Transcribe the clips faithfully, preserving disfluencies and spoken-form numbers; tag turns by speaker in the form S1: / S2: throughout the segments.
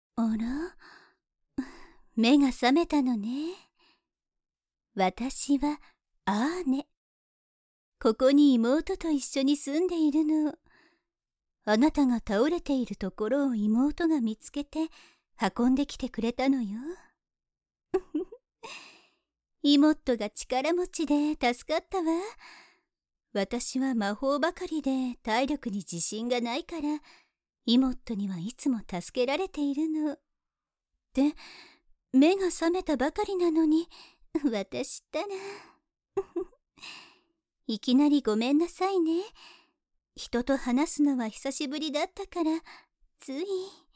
S1: あら、目が覚めたのね。私はアーネ。ここに妹と一緒に住んでいるの。あなたが倒れているところを妹が見つけて運んできてくれたのよ。妹が力持ちで助かったわ。私は魔法ばかりで体力に自信がないから、妹にはいつも助けられているの。で、目が覚めたばかりなのに、私ったら。いきなりごめんなさいね。人と話すのは久しぶりだったから、つい。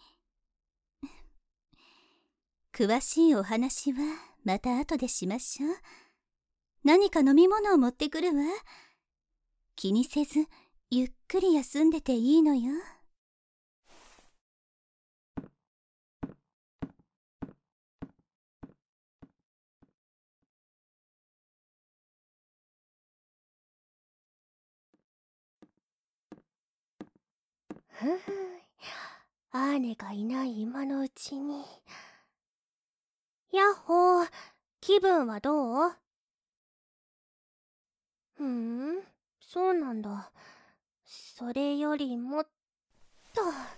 S1: 詳しいお話はまた後でしましょう。何か飲み物を持ってくるわ。気にせず、ゆっくり休んでていいのよ。
S2: ふん、アーネがいない今のうちに。やっほー、気分はどう？ふーん、そうなんだ。それよりもっと。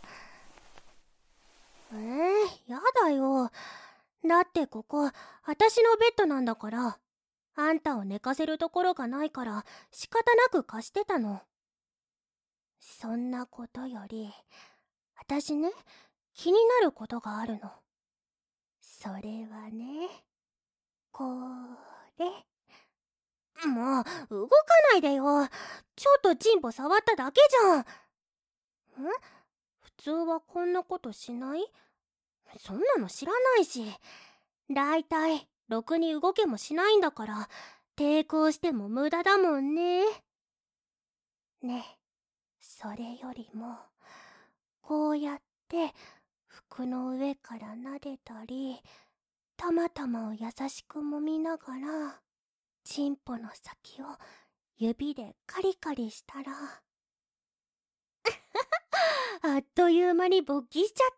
S2: えー、やだよ。だってここ、私のベッドなんだから。あんたを寝かせるところがないから仕方なく貸してたの。そんなことより、私ね、気になることがあるの。それはね、これ。もう、動かないでよ。ちょっとチンポ触っただけじゃん。ん？普通はこんなことしない？そんなの知らないし。だいたい、ろくに動けもしないんだから、抵抗しても無駄だもんね。ねえ、それよりも、こうやって、服の上から撫でたり、たまたまを優しく揉みながら、チンポの先を指でカリカリしたら、あっという間に勃起しちゃった。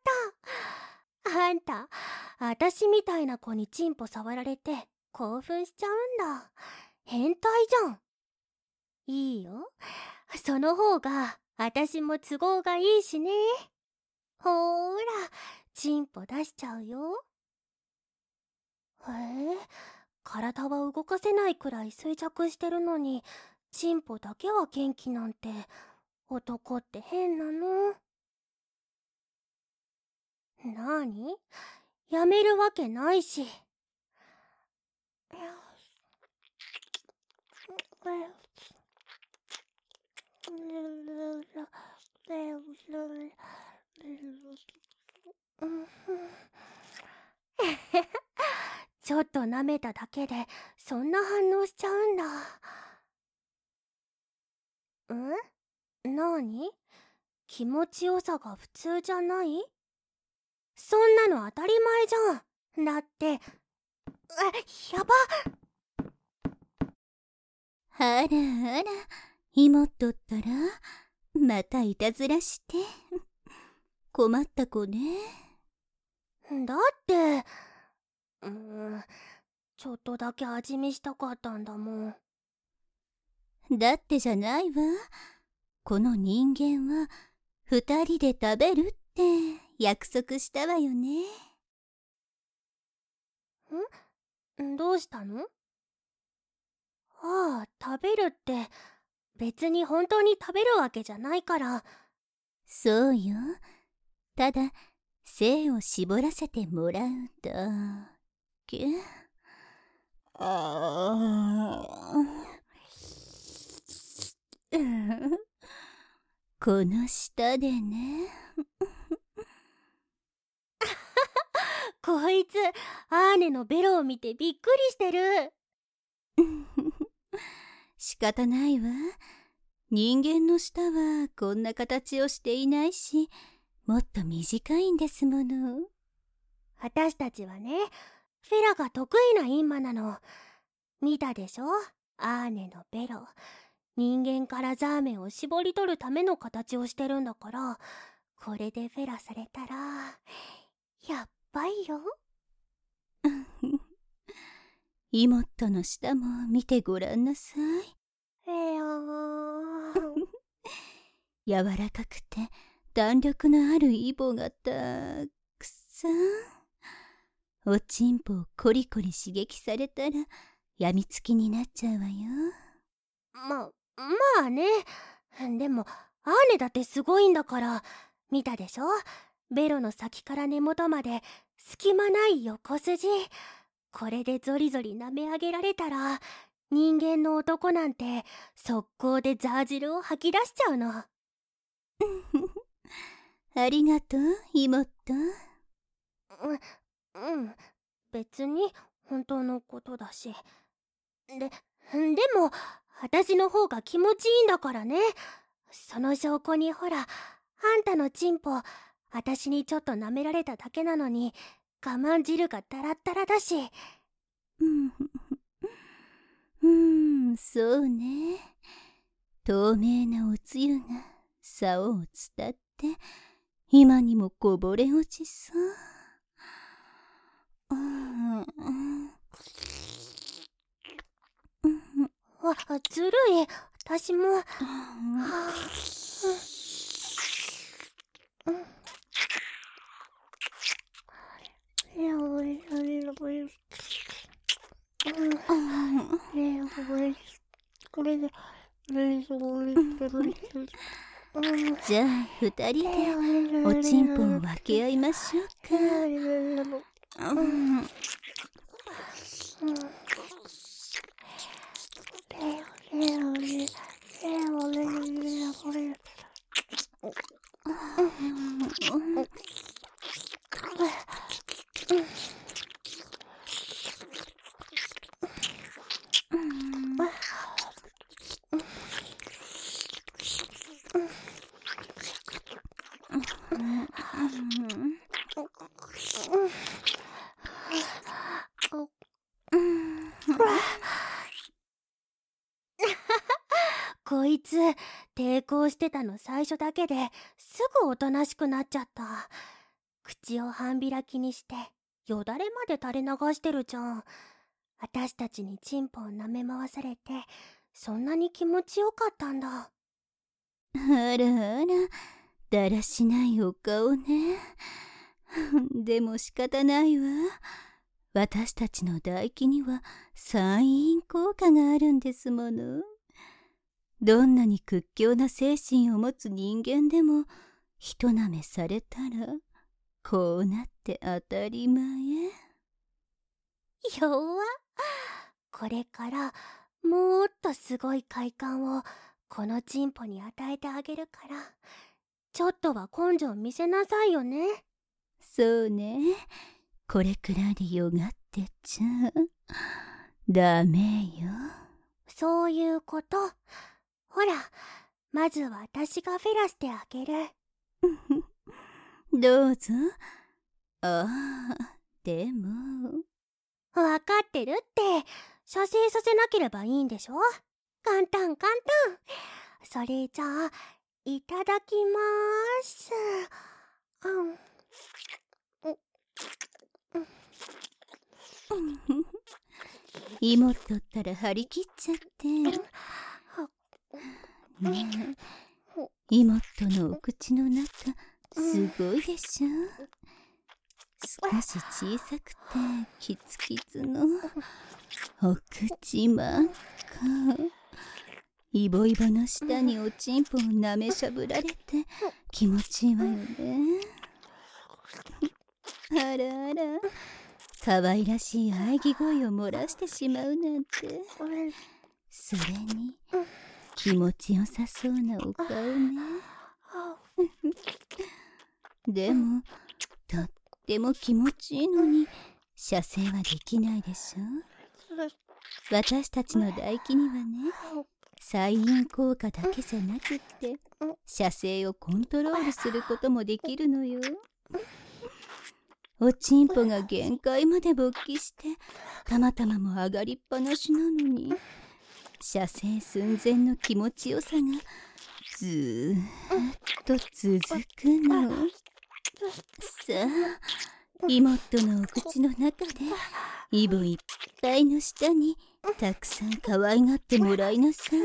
S2: あんた、あたしみたいな子にチンポ触られて興奮しちゃうんだ。変態じゃん。いいよ。その方があたしも都合がいいしね。ほーら、チンポ出しちゃうよ。へえ、体は動かせないくらい衰弱してるのに、チンポだけは元気なんて、男って変なの。なーに？やめるわけないし。ちょっと舐めただけでそんな反応しちゃうんだ。ん？なーに？気持ちよさが普通じゃない？そんなの当たり前じゃん。だって、え、やば。
S1: あらあら、妹ったら、またいたずらして。困った子ね。
S2: だって、うーん、ちょっとだけ味見したかったんだもん。
S1: だってじゃないわ。この人間は二人で食べるって約束したわよね。
S2: ん？どうしたの？ああ、食べるって別に本当に食べるわけじゃないから。
S1: そうよ。ただ精を絞らせてもらうだけ。あこの下でね。
S2: こいつ、アーネのベロを見てびっくりしてる。
S1: 仕方ないわ。人間の舌はこんな形をしていないし、もっと短いんですもの。
S2: 私たちはね、フェラが得意なインマなの。見たでしょ？アーネのベロ。人間からザーメンを絞り取るための形をしてるんだから、これでフェラされたら、やよ。
S1: 妹の舌も見てごらんなさい。
S2: えやー
S1: 柔らかくて弾力のあるイボがたくさん。おちんぽをコリコリ刺激されたらやみつきになっちゃうわよ。
S2: ま、まあね。でもアーネだってすごいんだから。見たでしょ？ベロの先から根元まで隙間ない横筋。これでゾリゾリ舐め上げられたら、人間の男なんて速攻でザー汁を吐き出しちゃうの。
S1: ありがとう、妹。
S2: う、うん、別に本当のことだし。で、でも、私の方が気持ちいいんだからね。その証拠にほら、あんたのチンポ、私にちょっと舐められただけなのに、我慢汁がタラッタラだし。
S1: うん、うん、そうね。透明なおつゆが竿を伝って、今にもこぼれ落ちそう。うん、うん、
S2: わ、ずるい。私も。はあ、うん。
S1: じゃあ二人でおちんぽを分け合いましょうか。うん
S2: こいつ抵抗してたの最初だけですぐおとなしくなっちゃった。口を半開きにしてよだれまで垂れ流してるじゃん。私たちにチンポを舐め回されてそんなに気持ちよかったんだ。
S1: あらあら、だらしないお顔ね。でも仕方ないわ。私たちの唾液には散因効果があるんですもの。どんなに屈強な精神を持つ人間でも、ひと舐めされたらこうなって当たり前。
S2: 弱。これからもっとすごい快感をこのチンポに与えてあげるから、ちょっとは根性見せなさいよね。
S1: そうね。これくらいでよがってちゃダメよ。
S2: そういうこと。ほら、まずは私がフェラしてあげる。
S1: どうぞ。ああ、でも。
S2: わかってるって。射精させなければいいんでしょ。簡単簡単。それじゃあ、いただきまーす。うん
S1: 妹ったら張り切っちゃって。ねえ、妹のお口の中すごいでしょ。少し小さくてキツキツのお口真っ赤。イボイボの下におちんぽを舐めしゃぶられて気持ちいいわよね。あらあら、可愛らしい喘ぎ声を漏らしてしまうなんて。それに気持ちよさそうなお顔ね。でもとっても気持ちいいのに射精はできないでしょ。私たちの唾液にはね、散因効果だけじゃなくって射精をコントロールすることもできるのよ。おちんぽが限界まで勃起してたまたまも上がりっぱなしなのに、射精寸前の気持ちよさがずーっと続くの。さあ妹のお口の中でイボいっぱいの下にたくさん可愛がってもらいなさい。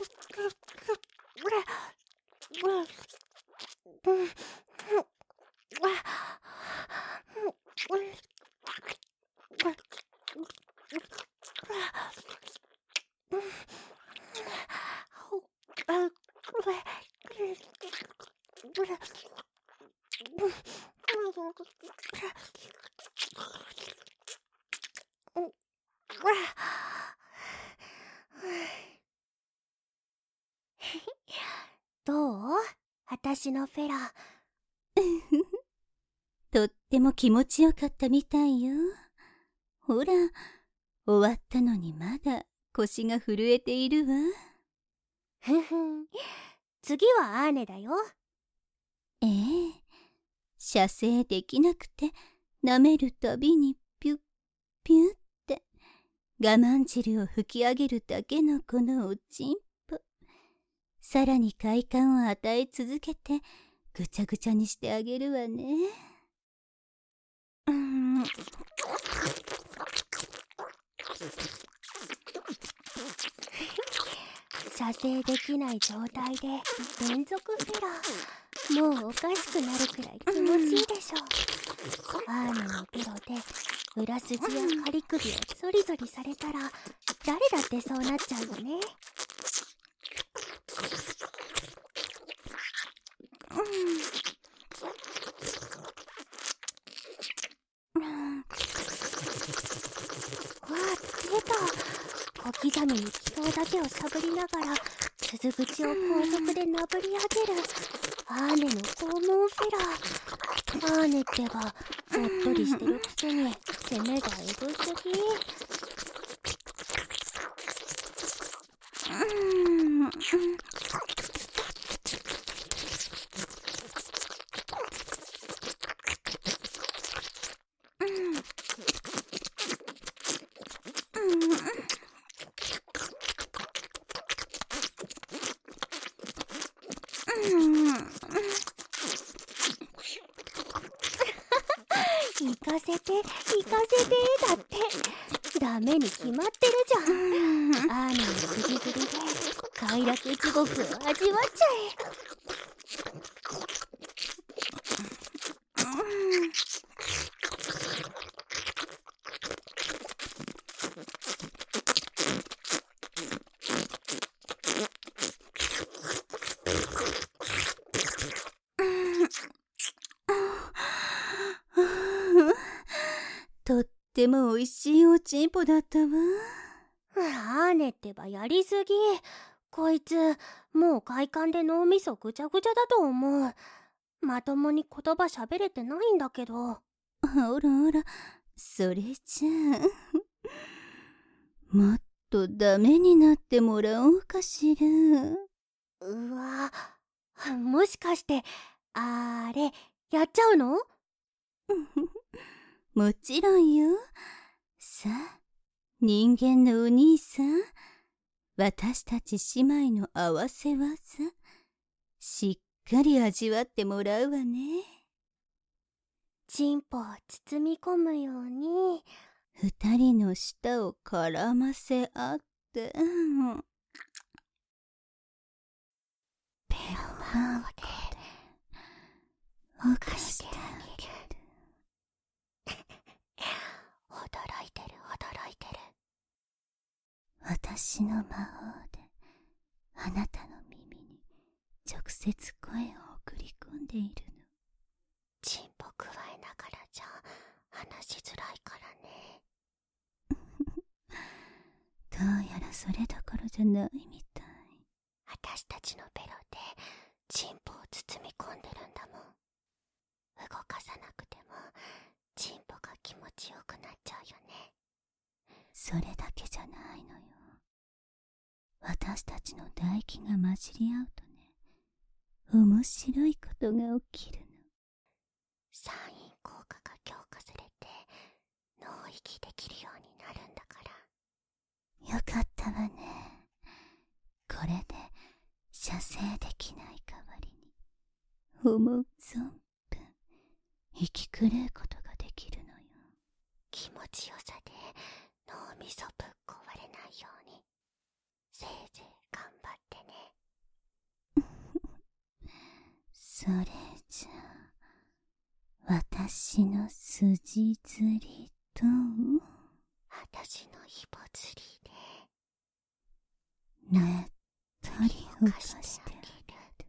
S2: どう？私のフェラ。
S1: とっても気持ちよかったみたいよ。ほら、終わったのにまだ腰が震えているわ。
S2: ふふん。次はアーネだよ。
S1: ええ、射精できなくて舐めるたびにピュッピュッって我慢汁を吹き上げるだけのこのおちんぽ。さらに快感を与え続けてぐちゃぐちゃにしてあげるわね。うーん。
S2: 射精できない状態で連続フェラ。もうおかしくなるくらい気持ちいいでしょ。アーネのベロで裏筋や仮首をゾリゾリされたら誰だってそうなっちゃうよね。わあ、出た。小刻みに気筒だけをしゃぶりながら鈴口を高速でなぶり上げるアーネの肛門フェラ。アーネってばおっとりしてるくせに攻めがエグすぎ。行かせて行かせてだってダメに決まってるじゃん。アーネのグリグリで快楽地獄を味わっちゃえ。
S1: とっても美味しいおちんぽだったわ。
S2: アーネってばやりすぎ。こいつもう快感で脳みそぐちゃぐちゃだと思う。まともに言葉喋れてないんだけど。
S1: ほらほら、それじゃあもっとダメになってもらおうかしら。
S2: うわ、もしかしてあれやっちゃうの？
S1: もちろんよ。さあ、人間のお兄さん、私たち姉妹の合わせ技、しっかり味わってもらうわね。
S2: チンポを包み込むように
S1: 二人の舌を絡ませ合って、うん、
S2: ペロマンゴで
S1: ほかしてあげる。
S2: 驚いてる驚いてる。
S1: 私の魔法であなたの耳に直接声を送り込んでいるの。
S2: チンポくわえながらじゃ話しづらいからね。
S1: どうやらそれどころじゃないみたい。
S2: 私たちのベロでチンポを包み込んでるんだもん。動かさなくてもチンポが気持ちよくなっちゃうよね。
S1: それだけじゃないのよ。私たちの唾液が混じり合うとね、面白いことが起きるの。
S2: 産院効果が強化されて脳息できるようになるんだから。
S1: よかったわね。これで射精できない代わりに思う存分息狂うことができ
S2: 強さで脳みそぶっ壊れないようにせいぜい頑張ってね。
S1: それじゃあ私の筋釣りと
S2: 私のイボ釣りで
S1: ねっとり
S2: 動
S1: 動か
S2: かして
S1: して
S2: あげる。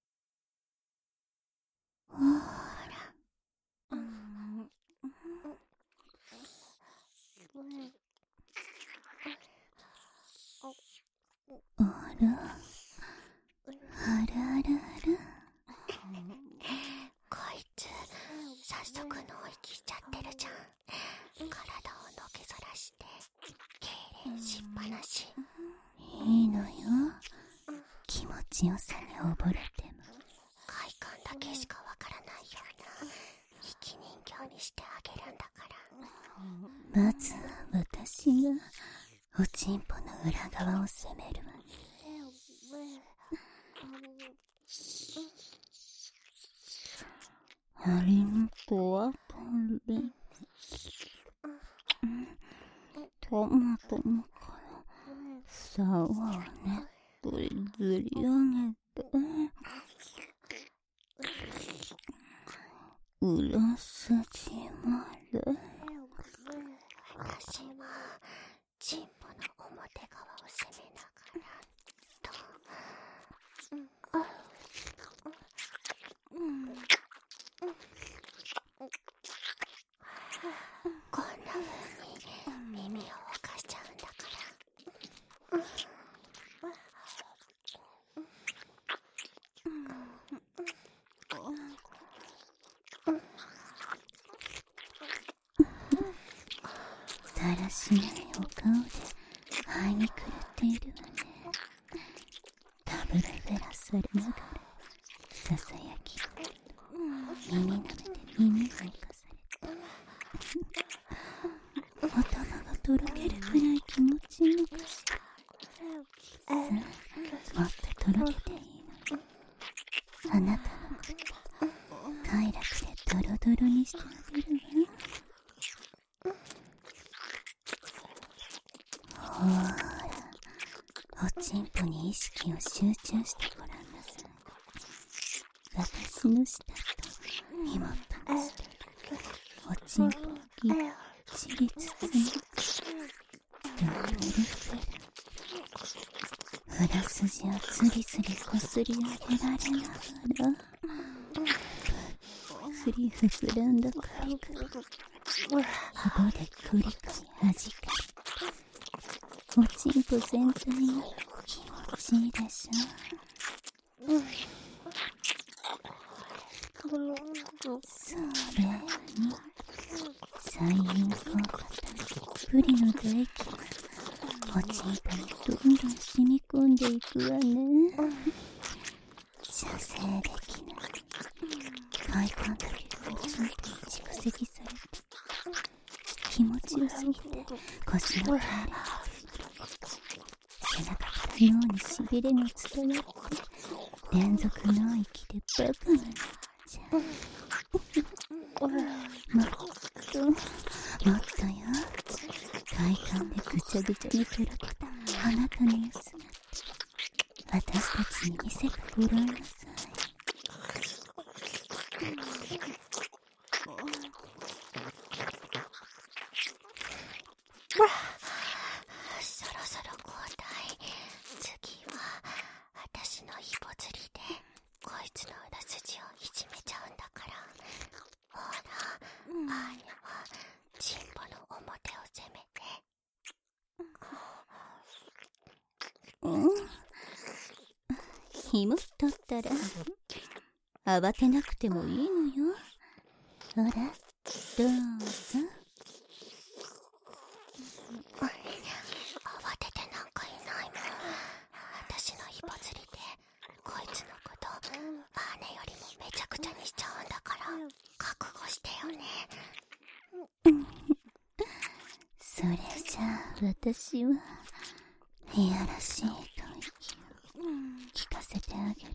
S1: ほ
S2: ほら、
S1: あらあらあらあら、
S2: こいつ早速脳息しちゃってるじゃん。体をのけぞらして痙攣しっぱなし。
S1: いいのよ、気持ちよさに溺れても。
S2: 快感だけしかわからないような生き人形にしてあげるんだから。
S1: まずは私がおちんぽの裏側を攻めるわね。ありんこはパリ、トマトもから竿をねっとりずり上げて、裏筋まで。
S2: 私はチンポの表側を攻めながらと、こんな風に耳を動かしちゃうんだから。
S1: だらしないお顔で肺に狂っているわね。ダブルフェラされながらささやき耳舐めて耳を浮かされて、頭がとろけるくらい気持ちいいのかしら。さあ、もっととろけていいのよ。あなたのこと快楽でドロドロにしてあげるわ。ほーら、おちんぽに意識を集中してごらんなさい。私の舌と妹の舌、おちんぽをぎっちり包むダブルフェラ。裏筋をつりつりこすり上げられながら、ふっくり膨らんだ快感、紐でくりくりはじかれ、おちんぽ全体が気持ちいいでしょ。それに細陰効果たっぷりの唾液がおちんぽにどんどん染み込んでいくわね。射精できない快感だけがおちんぽに蓄積されて気持ちよすぎて腰の筋力、背中から脳にしびれが伝わって連続脳域でバカになっちゃう。もっともっとよ、快感でぐちゃぐちゃにとろけたあなたの様子が私たちに見せてごらんなさい。
S2: そろそろ交代。次は私のイボ釣りでこいつの裏筋をいじめちゃうんだから。ほら、あーねはチンポの表を攻めて。
S1: うん紐取ったら慌てなくてもいいのよ。ほら、どうぞ。
S2: 慌ててなんかいないもん。私のイボ釣りでこいつのことアーネよりもめちゃくちゃにしちゃうんだから覚悟してよね。
S1: それじゃあ私はいやらしい吐息を聞かせてあげる。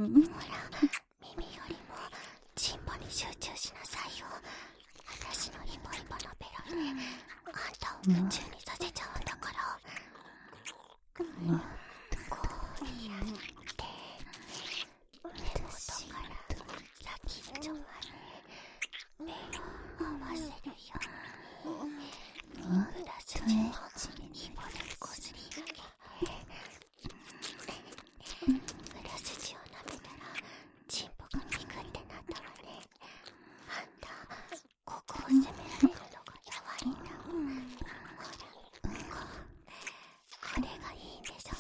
S2: ほら、耳よりもチンポに集中しなさいよ。私のイボイボのベロであんたを夢中にさせちゃうんだから。こうやって根元から先っちょまでベロを合わせるようにブラシチンをイボでこすり上げて、ブラシチンを舐めたらチンポがピクってなったわね。あんたここを責められるのが弱いんだ。ほら、こうこれがいいんでしょ。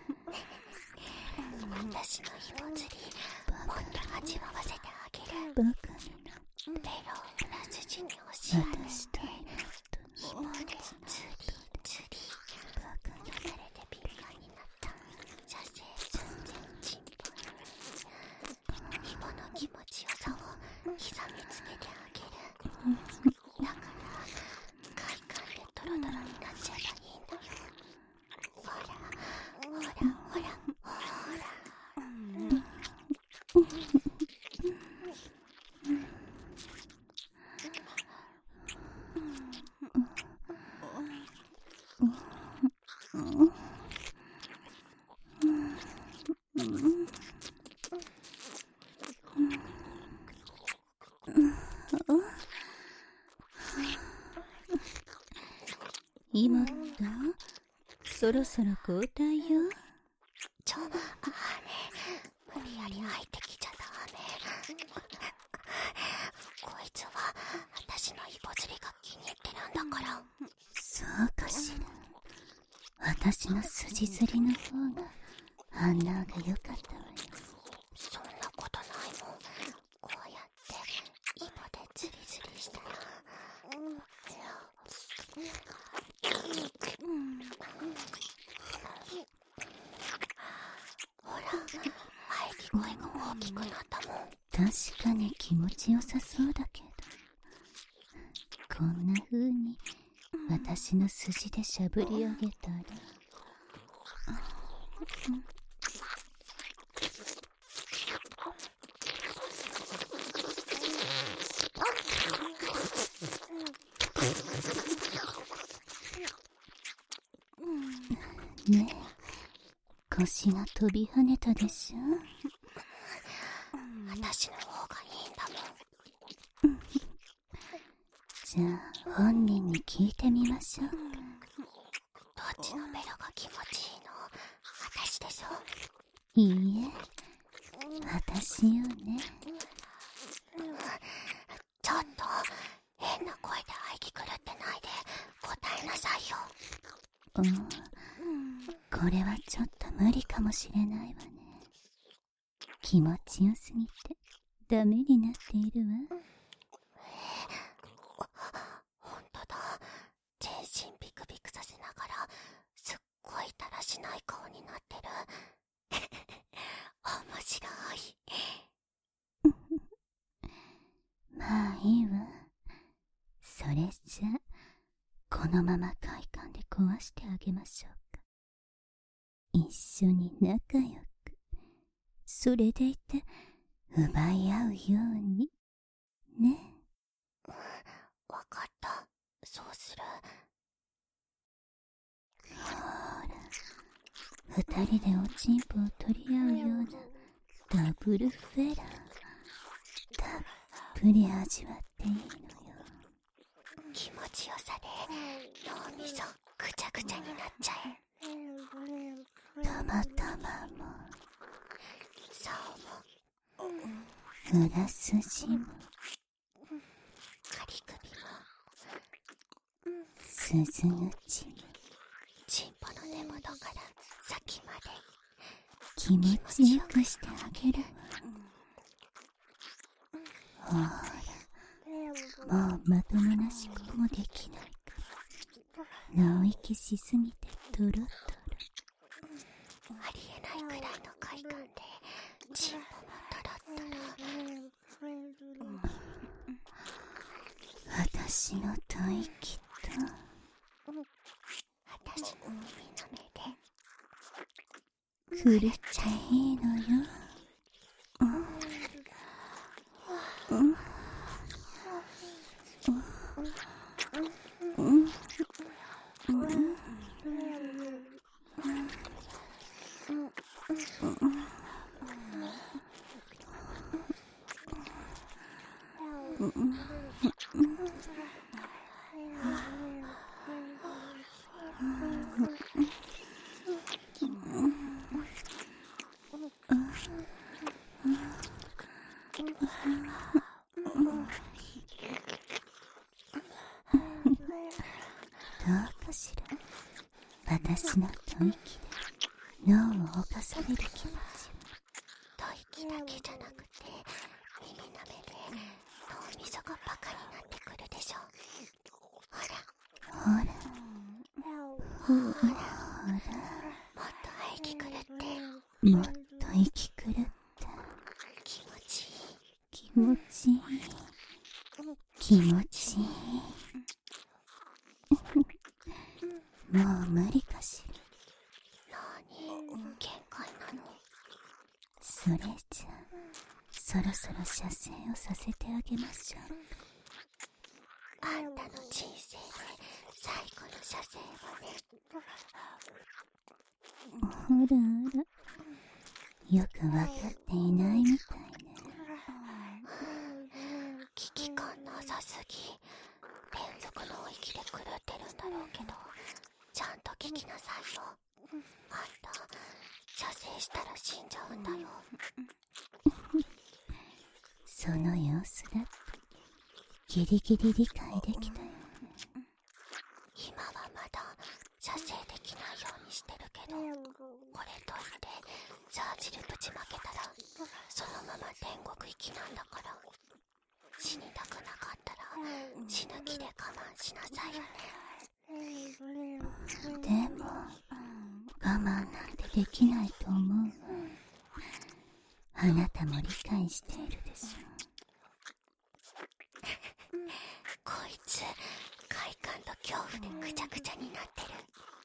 S2: 私のイボ釣りもっと味わわせてあげる。
S1: バカな
S2: ベロをブラシチンに押し当ててイボで釣り釣り流れて敏感になった射精寸前チンポにイボの気持ちよさを刻みつけてあげる。だから快感でドロドロになっちゃえばいいんだよ。ほらほらほらほら。
S1: 今だ、そろそろ交代よ。
S2: ちょ、あーね、無理やり入ってきちゃダメ。こいつは私のイボ釣りが気に入ってるんだから。
S1: そうかしら。私の筋釣りの方が反応が良かったわよ。
S2: そんなことないもん。こうやってイボで釣り釣りしたら、ほら、喘ぎ声が大きくなったもん。
S1: 確かに気持ちよさそうだけど、こんな風に私の筋でしゃぶり上げたら、ねえ、腰が飛び跳ねたでしょ。
S2: 私の方がいいんだもん。
S1: じゃあ本人に聞いてみましょうか。
S2: どっちのベロが気持ちいいの？私でしょ。
S1: いいえ、私よね。
S2: ちょっと変な声で喘ぎ狂ってないで答えなさいよ。
S1: うん、これはちょっと無理かもしれないわね。気持ちよすぎてダメになっているわ。
S2: ほんとだ。全身ビクビクさせながらすっごいだらしない顔になってる。面白い。
S1: まあいいわ。それじゃこのまま快感で壊してあげましょうか。一緒に仲良く、それでいて奪い合うようにね。
S2: わかった。そうする。
S1: ほら、二人でおちんぽを取り合うようなダブルフェラー、たっぷり味わっていいのよ。
S2: 気持ちよさで脳みそぐちゃぐちゃになっちゃえ。
S1: たまたまも
S2: そう
S1: も裏筋も
S2: 仮首も
S1: 鈴口も
S2: チンポの根元から先まで
S1: 気持ちよくしてあげるわ。ほら、もうまともな思考もできないから脳域しすぎてトロトロ。
S2: ありえないくらいの快感でチンポもトロットロ。
S1: 私の吐息と
S2: 私の耳の目で
S1: 狂っちゃいいのよ。 どうかしら。私の吐息で脳を侵される気持ち。
S2: 吐息だけじゃなくて耳なめで脳みそがバカになってくるでしょ。ほら
S1: ほらほらほら、
S2: もっと息狂って
S1: もっと息狂った
S2: 気持ちいい
S1: 気持ちいい気持ちいいもう無理かしら。
S2: なに限界なの。
S1: それじゃそろそろ射精をさせてあげましょう。
S2: あんたの人生で最後の射精はね。
S1: ほらあら、よくわかっていないみたいね。
S2: 危機感なさすぎ。連続の息で狂ってるんだろうけど、ちゃんと聞きなさいよ。あんた射精したら死んじゃうんだよ。
S1: その様子だってギリギリ理解できたよね。
S2: 今はまだ射精できないようにしてるけど、これといってザージルぶちまけたらそのまま天国行きなんだから、死にたくなかったら死ぬ気で我慢しなさいよね。
S1: でも我慢なんてできないと思うわ。あなたも理解しているでしょ。
S2: こいつ快感と恐怖でぐちゃぐちゃになってる。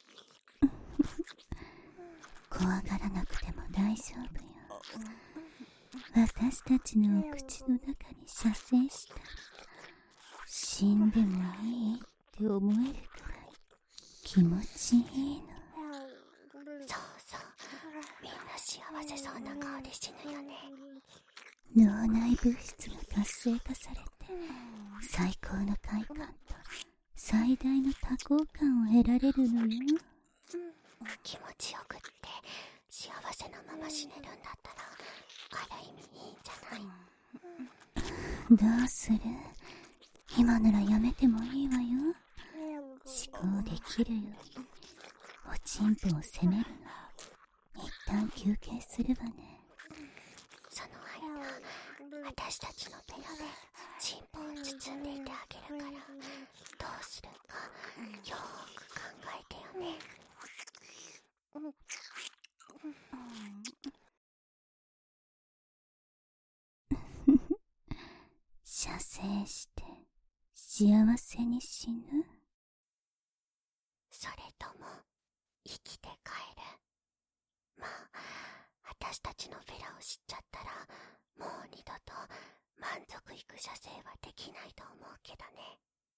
S1: 怖がらなくても大丈夫よ。私たちのお口の中に射精したら死んでもいいって思えるくらい気持ちいいの。
S2: そうそう、みんな幸せそうな顔で死ぬよね。
S1: 脳内物質が活性化されて最高の快感と最大の多幸感を得られるのよ。
S2: 気持ちよくって幸せなまま死ねるんだったらある意味いいんじゃない。
S1: どうする？今ならやめてもいいわよ。思考できるよ。おちんぽを責めるの一旦休憩するわね。
S2: その間私たちのペアでチンポを包んでいてあげるから、どうするかよーく考えてよね。
S1: 射精して幸せに死ぬ？
S2: それとも生きて帰る？まあ私たちのフェラを知っちゃったらもう二度と満足いく射精はできないと思うけどね。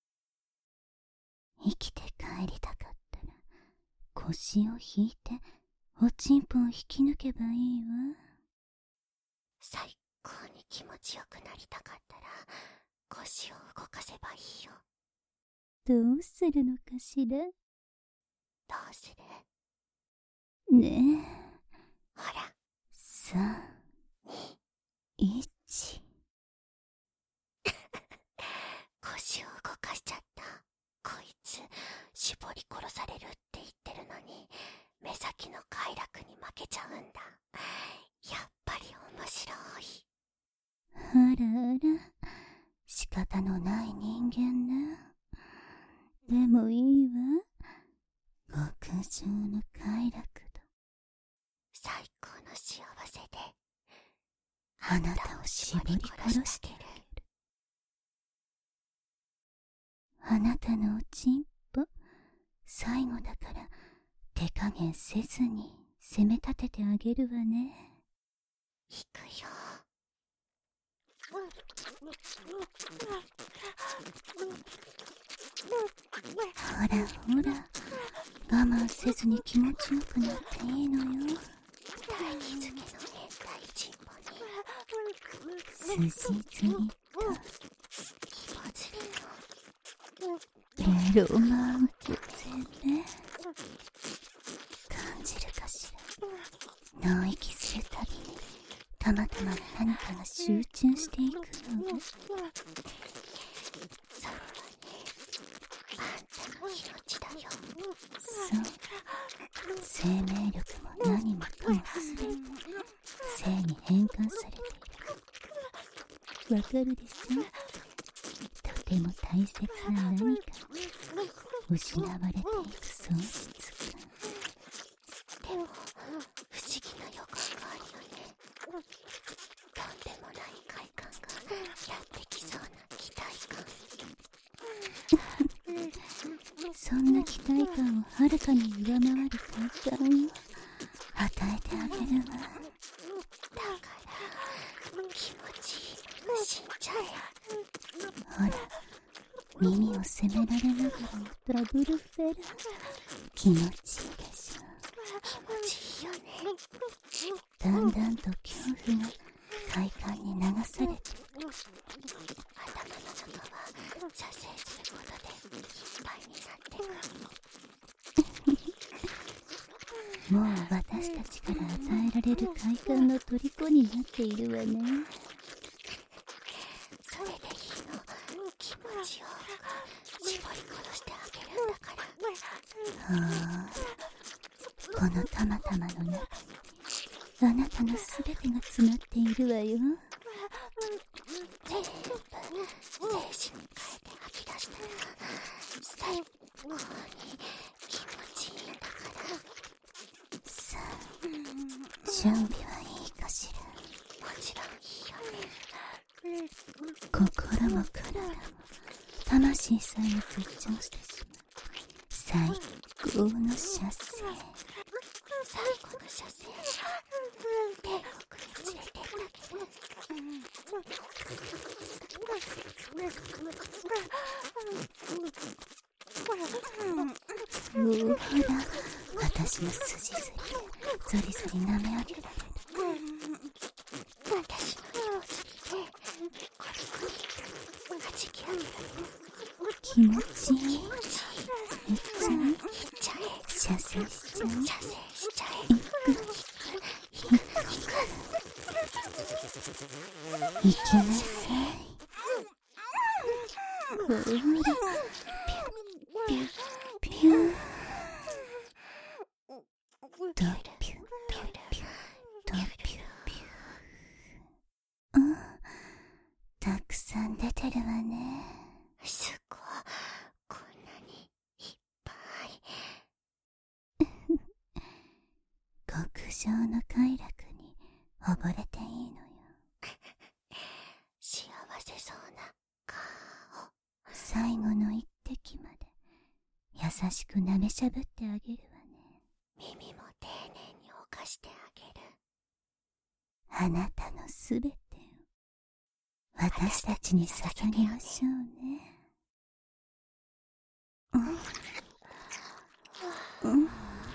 S1: 生きて帰りたかったら腰を引いておちんぽを引き抜けばいいわ。
S2: 最高に気持ちよくなりたかったら腰を動かせばいいよ。
S1: どうするのかしら？
S2: どうす
S1: る？ねえ。
S2: ほら。
S1: さん、に、いち。
S2: 腰を動かしちゃった。こいつ絞り殺されるって言ってるのに目先の快楽に負けちゃうんだ。やっぱり面白い。
S1: あらあら、仕方のない人間ね。でもいいわ。極上の快楽だ。
S2: 最高の幸せで
S1: あなたを絞り殺してあげる。あなたのおちんぽ、最後だから手加減せずに攻め立ててあげるわね。
S2: 行くよ。
S1: ほらほら、我慢せずに気持ちよくなっていいのよ。
S2: 大気
S1: 筋ずりとロマンチズム感じるかしら。脳息するたびにたまたま何かが集中していくの。
S2: それはね、あんたの命だよ。
S1: そう、生命力も何もかもすべて性に変換されている。わかるでしょ。とても大切な何か失われていく喪失感。
S2: でも不思議な予感があるよね。とんでもない快感がやってきそうな期待感。
S1: そんな期待感をはるかに上回る快感を与えてあげるわ。
S2: だから気持ちいいまま死んじゃえ。
S1: ほら、耳を責められながらもダブルフェラ。気持ちいいでしょ。
S2: 気持ちいいよね。
S1: だんだんと恐怖が快感に流されていく。
S2: 頭の中は射精することでいっぱいになってくる。
S1: もう私たちから与えられる快感の虜になっているわね。
S2: それでいいの。気持ちを絞り殺してあげるんだから。
S1: はあ、このたまたまの中にあなたのすべてが詰まっているわよ。
S2: 全部精神変えて吐き出したら最高に気持ちいいんだから。
S1: さあ、準備はいいかしら。
S2: もちろんいいよね。
S1: 心も体も魂さえも絶頂してしまう最高の射精。
S2: 最後の射精。天国に連れてってあげる。
S1: ほら、私の筋ずりでゾリゾリ舐め上げられる。
S2: 私の色ずりでコリコリはじき上げられる。
S1: 気持ちいい。
S2: 気持ちいい。
S1: いっちゃ
S2: いっちゃえ。
S1: 射精しちゃう。
S2: 射精しちゃえ。
S1: いく
S2: いくいく
S1: いきなさい。ほら、ピュッピュッピュッとピュッピュッピュッとピュッピュッ。うん、たくさん出てるわね。
S2: すごい。こんなにいっぱい。
S1: 極上の快楽に溺れていいのよ。
S2: 幸せそうな顔。
S1: 最後の一滴まで優しく舐めしゃぶってあげるわね。
S2: 耳も丁寧に犯してあげる。
S1: あなたのすべてを私たちに捧げましょうね。うんうん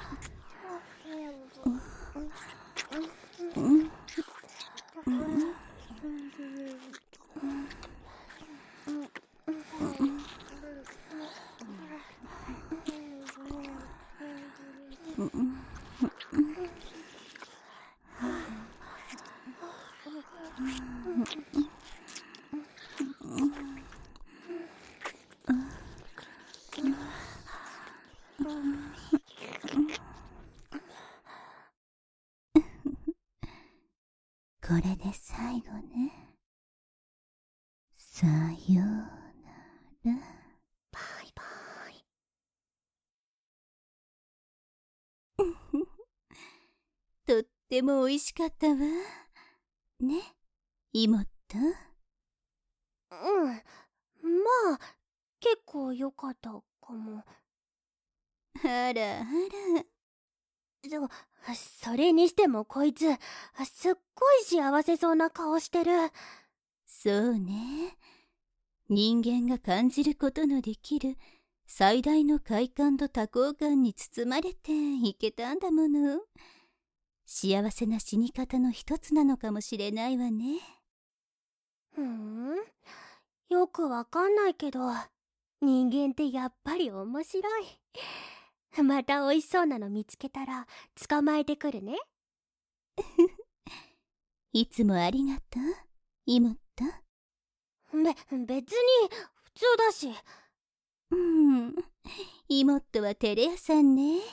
S1: うんうんこれで最後ね。さようなら。
S2: バイバイ。
S1: とっても美味しかったわ。ね、妹。
S2: うん。まあ、結構良かったかも。
S1: あらあら。
S2: そ、それにしてもこいつ、すっごい幸せそうな顔してる。
S1: そうね。人間が感じることのできる最大の快感と多幸感に包まれていけたんだもの。幸せな死に方の一つなのかもしれないわね。
S2: ふーん、よくわかんないけど、人間ってやっぱり面白い。また美味しそうなの見つけたら捕まえてくるね。
S1: いつもありがとう、妹。
S2: べ、別に普通だし。
S1: うん、妹は照れ屋さんね。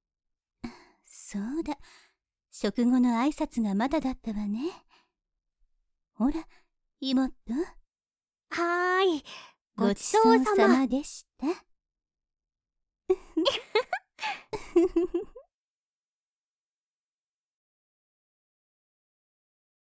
S1: そうだ、食後の挨拶がまだだったわね。ほら、妹。
S2: はーい、
S1: ごちそうさまでした。